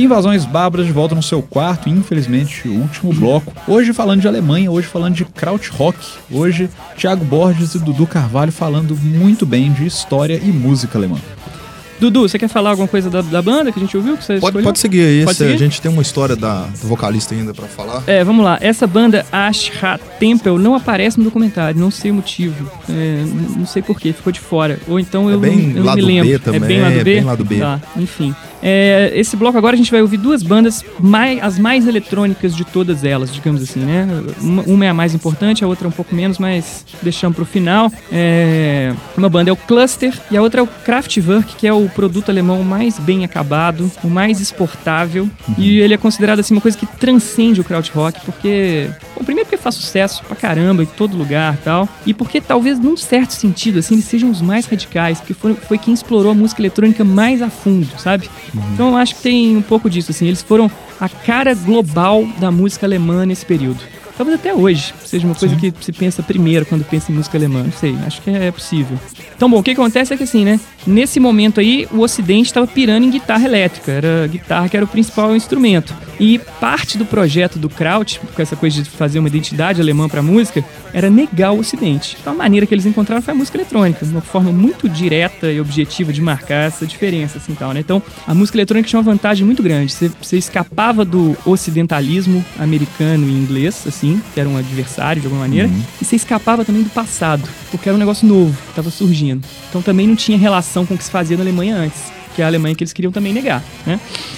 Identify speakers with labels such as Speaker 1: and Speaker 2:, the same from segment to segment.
Speaker 1: Invasões Bárbaras de volta no seu quarto, infelizmente, o último bloco. Hoje falando de Alemanha, hoje falando de krautrock. Hoje, Thiago Borges e Dudu Carvalho falando muito bem de história e música alemã.
Speaker 2: Dudu, você quer falar alguma coisa da banda que a gente ouviu? Que você
Speaker 3: pode seguir aí,
Speaker 2: pode seguir?
Speaker 3: A gente tem uma história do vocalista ainda pra falar.
Speaker 2: Vamos lá. Essa banda, Ashra Tempel, não aparece no documentário, não sei o motivo. Não sei porquê, ficou de fora. Ou então eu não me lembro.
Speaker 3: B também,
Speaker 2: é bem lado B?
Speaker 3: Bem lado B.
Speaker 2: Tá, enfim. Esse bloco agora a gente vai ouvir duas bandas, as mais eletrônicas de todas elas, digamos assim, né? Uma é a mais importante, a outra é um pouco menos, mas deixamos pro final. Uma banda é o Cluster e a outra é o Kraftwerk, que é o produto alemão mais bem acabado, o mais exportável. E ele é considerado assim uma coisa que transcende o krautrock, porque... Bom, primeiro porque faz sucesso pra caramba em todo lugar e tal, e porque talvez num certo sentido, assim, eles sejam os mais radicais, porque foi quem explorou a música eletrônica mais a fundo, sabe? Então eu acho que tem um pouco disso, assim, eles foram a cara global da música alemã nesse período. Talvez até hoje seja uma coisa que se pensa primeiro quando pensa em música alemã, não sei, acho que é possível. Então, bom, o que acontece é que assim, né, nesse momento aí, o Ocidente estava pirando em guitarra elétrica, era a guitarra que era o principal instrumento. E parte do projeto do Kraut, com essa coisa de fazer uma identidade alemã para a música, era negar o Ocidente. Então a maneira que eles encontraram foi a música eletrônica, uma forma muito direta e objetiva de marcar essa diferença, assim, tal, né? Então a música eletrônica tinha uma vantagem muito grande, você escapava do ocidentalismo americano e inglês, assim, que era um adversário de alguma maneira, e você escapava também do passado, porque era um negócio novo que estava surgindo. Então também não tinha relação com o que se fazia na Alemanha antes, que é a Alemanha que eles queriam também negar, né?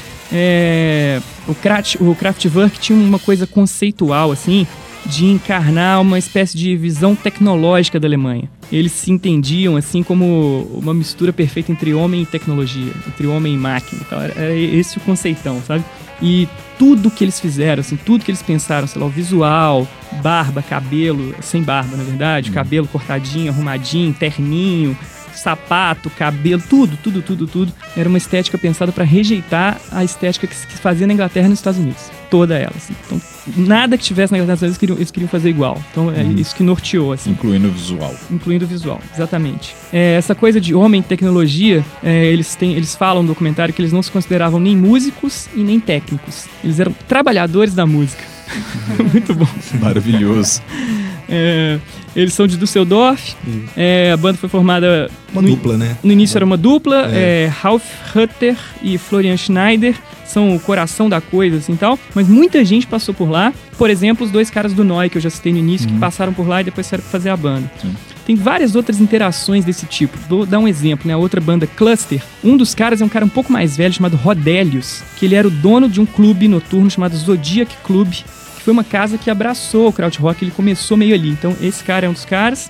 Speaker 2: O Kraftwerk tinha uma coisa conceitual, assim, de encarnar uma espécie de visão tecnológica da Alemanha. Eles se entendiam assim como uma mistura perfeita entre homem e tecnologia, entre homem e máquina e tal. Era esse o conceitão, sabe? E tudo que eles fizeram, assim, tudo que eles pensaram, sei lá, o visual, barba, cabelo, sem barba, na verdade, cabelo cortadinho, arrumadinho, terninho, sapato, cabelo, tudo. Era uma estética pensada para rejeitar a estética que se fazia na Inglaterra e nos Estados Unidos. Toda ela, assim. Então, nada que tivesse na Inglaterra e nos Estados Unidos eles queriam fazer igual. Então, é isso que norteou, assim.
Speaker 1: Incluindo o visual,
Speaker 2: exatamente. Essa coisa de homem e tecnologia, eles falam no documentário que eles não se consideravam nem músicos e nem técnicos. Eles eram trabalhadores da música. Muito bom.
Speaker 1: Maravilhoso.
Speaker 2: Eles são de Düsseldorf. A banda foi formada...
Speaker 3: dupla, né?
Speaker 2: No início era uma dupla. Ralf Hutter e Florian Schneider são o coração da coisa, assim, tal. Mas muita gente passou por lá. Por exemplo, os dois caras do Neu, que eu já citei no início, que passaram por lá e depois saíram pra fazer a banda. Sim. Tem várias outras interações desse tipo. Vou dar um exemplo, né? A outra banda, Cluster. Um dos caras é um cara um pouco mais velho, chamado Rodelius, que ele era o dono de um clube noturno chamado Zodiac Club, que foi uma casa que abraçou o krautrock. Ele começou meio ali. Então, esse cara é um dos caras.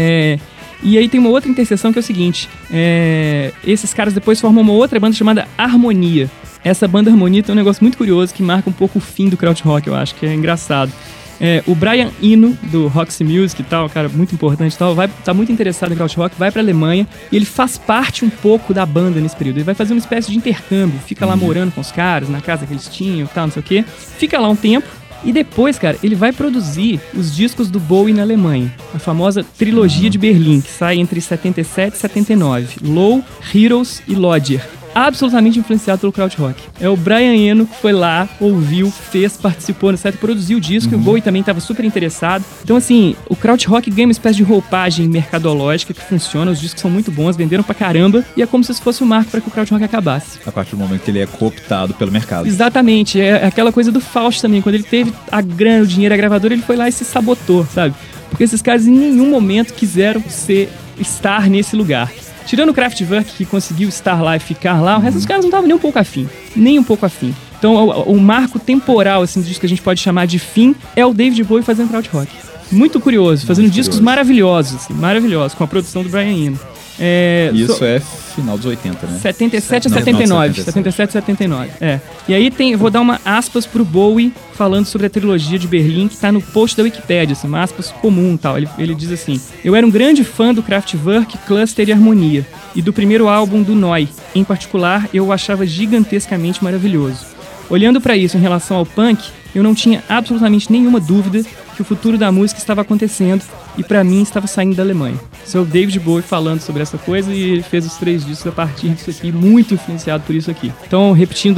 Speaker 2: E aí tem uma outra interseção que é o seguinte. Esses caras depois formam uma outra banda chamada Harmonia. Essa banda Harmonia tem um negócio muito curioso que marca um pouco o fim do krautrock, eu acho, que é engraçado. O Brian Eno, do Roxy Music e tal, cara muito importante e tal, tá muito interessado em krautrock, vai pra Alemanha e ele faz parte um pouco da banda nesse período. Ele vai fazer uma espécie de intercâmbio, fica lá morando com os caras, na casa que eles tinham e tal, não sei o quê. Fica lá um tempo. E depois, cara, ele vai produzir os discos do Bowie na Alemanha. A famosa trilogia de Berlim, que sai entre 77 e 79. Low, Heroes e Lodger. Absolutamente influenciado pelo krautrock. É o Brian Eno que foi lá, ouviu, fez, participou no set, produziu o disco, e o Bowie também estava super interessado. Então, assim, o krautrock ganha uma espécie de roupagem mercadológica que funciona, os discos são muito bons, venderam pra caramba, e é como se fosse um marco para que o krautrock acabasse.
Speaker 1: A partir do momento que ele é cooptado pelo mercado.
Speaker 2: Exatamente, é aquela coisa do Faust também, quando ele teve a grana, o dinheiro, a gravadora, ele foi lá e se sabotou, sabe? Porque esses caras em nenhum momento quiseram estar nesse lugar. Tirando o Kraftwerk, que conseguiu estar lá e ficar lá, o resto dos caras não estavam nem um pouco afim. Nem um pouco afim. Então, o marco temporal, assim, disso que a gente pode chamar de fim, é o David Bowie fazendo krautrock. Muito curioso, fazendo discos maravilhosos, assim, maravilhosos, com a produção do Brian Eno.
Speaker 1: Isso é final dos 80, né?
Speaker 2: 77 a 79. 77 a 79. E aí vou dar uma aspas pro Bowie falando sobre a trilogia de Berlim, que tá no post da Wikipédia, assim, uma aspas comum e tal. Ele diz assim: eu era um grande fã do Kraftwerk, Cluster e Harmonia, e do primeiro álbum do Neu. Em particular, eu o achava gigantescamente maravilhoso. Olhando para isso em relação ao punk, eu não tinha absolutamente nenhuma dúvida que o futuro da música estava acontecendo e para mim estava saindo da Alemanha. Esse é o David Bowie falando sobre essa coisa e ele fez os 3 discos a partir disso aqui, muito influenciado por isso aqui. Então, repetindo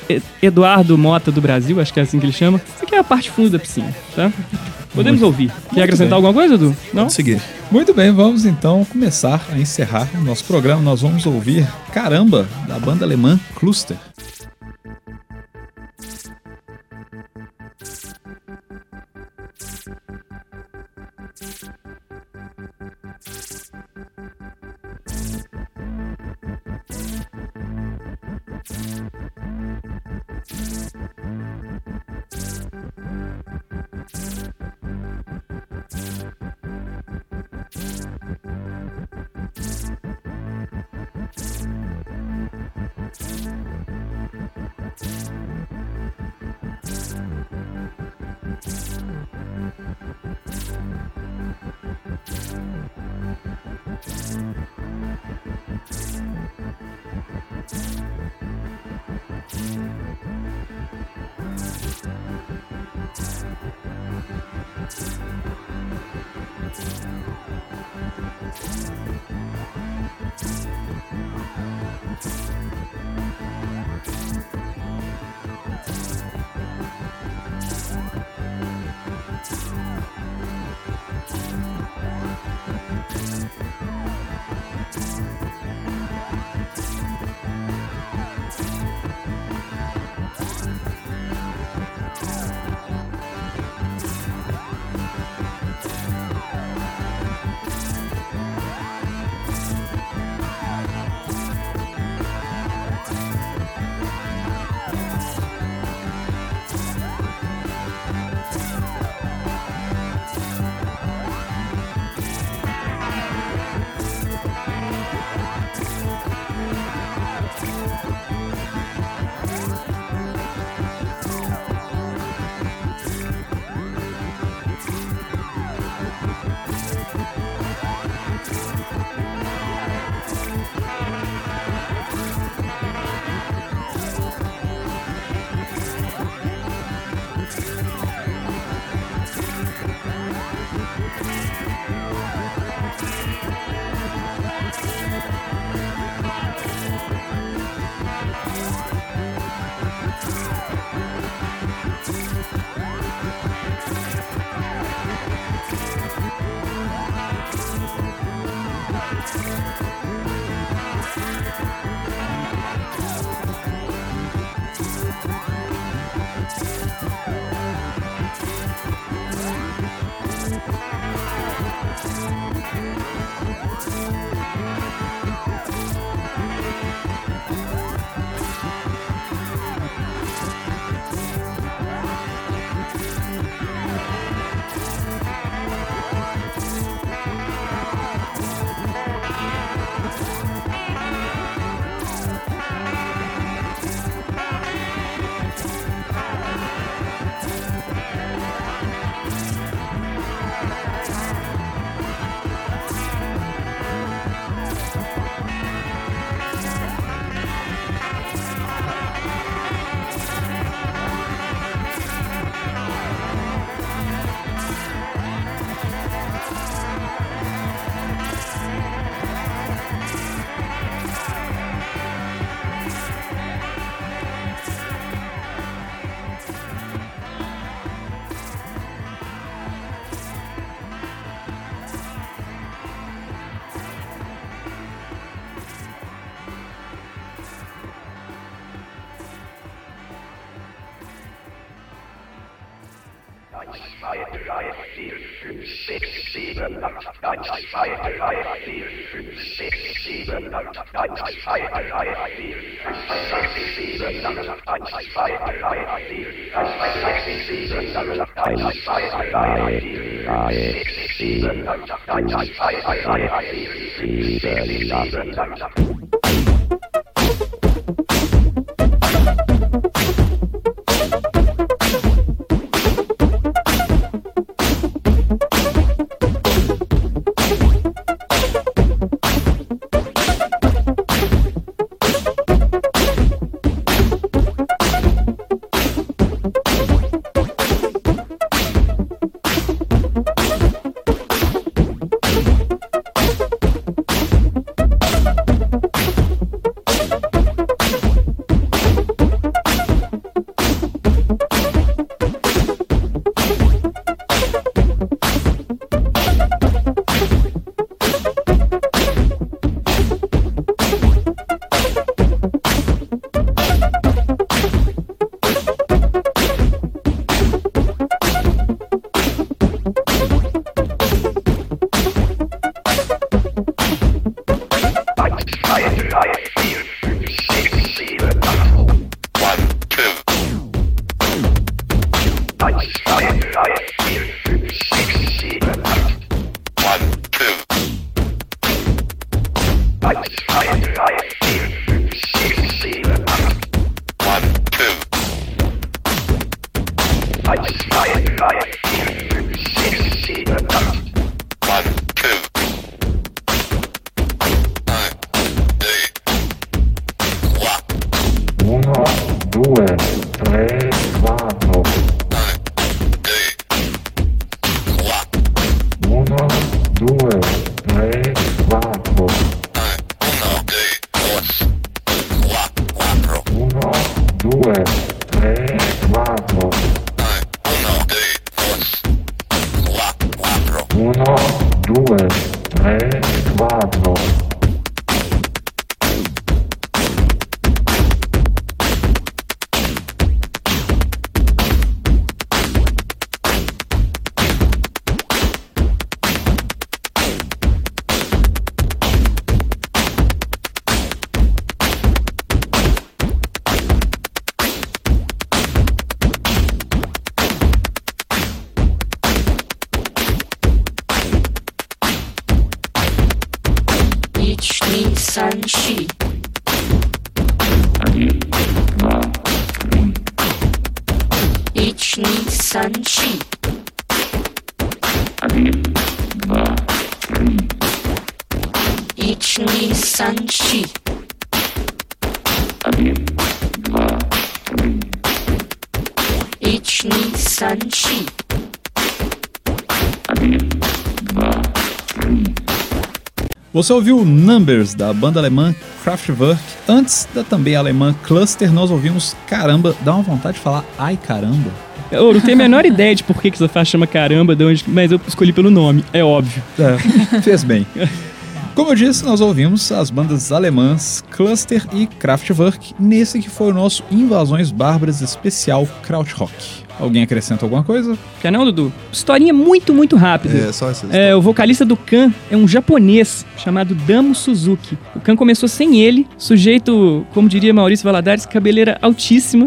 Speaker 2: Eduardo Mota do Brasil, acho que é assim que ele chama. Isso aqui é a parte fundo da piscina, tá? Podemos ouvir. Quer acrescentar alguma coisa, Edu? Não?
Speaker 3: Vamos seguir.
Speaker 1: Muito bem, vamos então começar a encerrar o nosso programa. Nós vamos ouvir Caramba, da banda alemã Cluster. Você ouviu Numbers, da banda alemã Kraftwerk. Antes da também alemã Cluster, nós ouvimos Caramba. Dá uma vontade de falar ai caramba.
Speaker 2: Eu não tenho a menor ideia de por que essa faixa chama Caramba, mas eu escolhi pelo nome, é óbvio.
Speaker 1: Fez bem. Como eu disse, nós ouvimos as bandas alemãs Cluster e Kraftwerk nesse que foi o nosso Invasões Bárbaras especial Krautrock. Alguém acrescenta alguma coisa?
Speaker 2: Quer não, Dudu? Historinha muito, muito rápida.
Speaker 3: É, só essa história.
Speaker 2: O vocalista do Kan é um japonês chamado Damo Suzuki. O Kan começou sem ele, sujeito, como diria Maurício Valadares, cabeleira altíssima.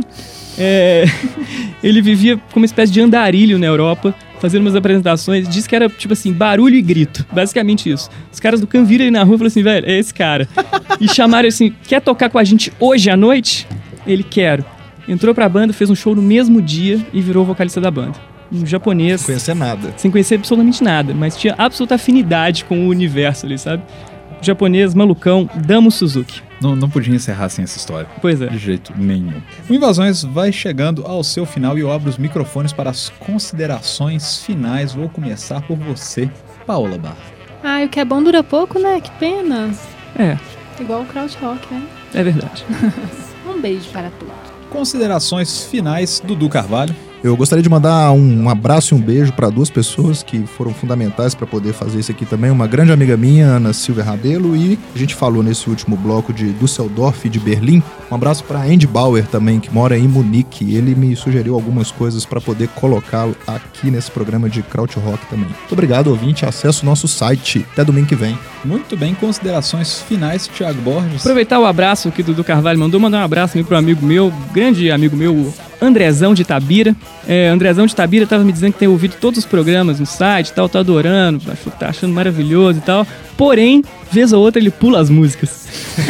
Speaker 2: Ele vivia como uma espécie de andarilho na Europa, fazendo umas apresentações. Disse que era, tipo assim, barulho e grito. Basicamente isso. Os caras do Kan viram ele na rua e falaram assim, velho, é esse cara. E chamaram ele assim, quer tocar com a gente hoje à noite? Ele, quero. Entrou pra banda, fez um show no mesmo dia e virou vocalista da banda. Um japonês.
Speaker 3: Sem conhecer nada.
Speaker 2: Sem conhecer absolutamente nada, mas tinha absoluta afinidade com o universo ali, sabe? O japonês malucão Damo Suzuki.
Speaker 1: Não podia encerrar sem essa história.
Speaker 2: Pois é.
Speaker 1: De jeito nenhum. O Invasões vai chegando ao seu final e eu abro os microfones para as considerações finais. Vou começar por você, Paola Barra.
Speaker 4: O que é bom dura pouco, né? Que pena.
Speaker 2: É.
Speaker 4: Igual o Krautrock, né?
Speaker 2: É verdade.
Speaker 4: Um beijo para todos.
Speaker 1: Considerações finais, Dudu Carvalho.
Speaker 3: Eu gostaria de mandar um abraço e um beijo para duas pessoas que foram fundamentais para poder fazer isso aqui também. Uma grande amiga minha, Ana Silvia Rabelo, e a gente falou nesse último bloco de Düsseldorf e de Berlim. Um abraço para Andy Bauer também, que mora em Munique. Ele me sugeriu algumas coisas para poder colocá-lo aqui nesse programa de Krautrock também. Muito obrigado, ouvinte. Acesse o nosso site. Até domingo que vem.
Speaker 1: Muito bem, considerações finais, Thiago Borges.
Speaker 2: Aproveitar o abraço que o Dudu Carvalho mandar um abraço para um amigo meu, grande amigo meu, Andrezão de Itabira. Andrezão de Itabira tava me dizendo que tem ouvido todos os programas no site e tal, tá adorando, tá achando maravilhoso e tal. Porém, vez ou outra ele pula as músicas.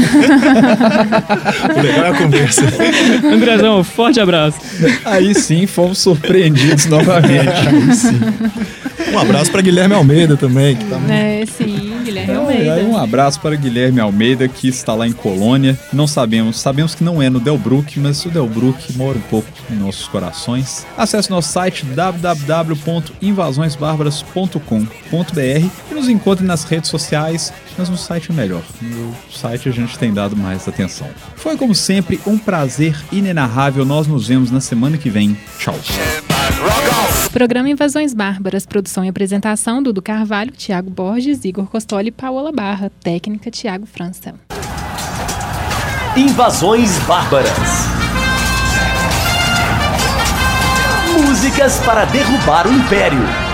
Speaker 3: O legal é a conversa.
Speaker 2: Andrezão, forte abraço.
Speaker 1: Aí sim, fomos surpreendidos novamente.
Speaker 3: Aí sim. Um abraço para Guilherme Almeida também. Que tá
Speaker 4: sim, Guilherme Almeida.
Speaker 1: Aí um abraço para Guilherme Almeida, que está lá em Colônia. Não sabemos que não é no Delbruck, mas o Delbruck mora um pouco em nossos corações. Acesse nosso site www.invasõesbarbaras.com.br e nos encontre nas redes sociais, mas no site é melhor. No site a gente tem dado mais atenção. Foi, como sempre, um prazer inenarrável. Nós nos vemos na semana que vem. Tchau.
Speaker 4: Programa Invasões Bárbaras, produção e apresentação Dudu Carvalho, Thiago Borges, Igor Costoli e Paola Barra, técnica Thiago França.
Speaker 5: Invasões Bárbaras. Músicas para derrubar o Império.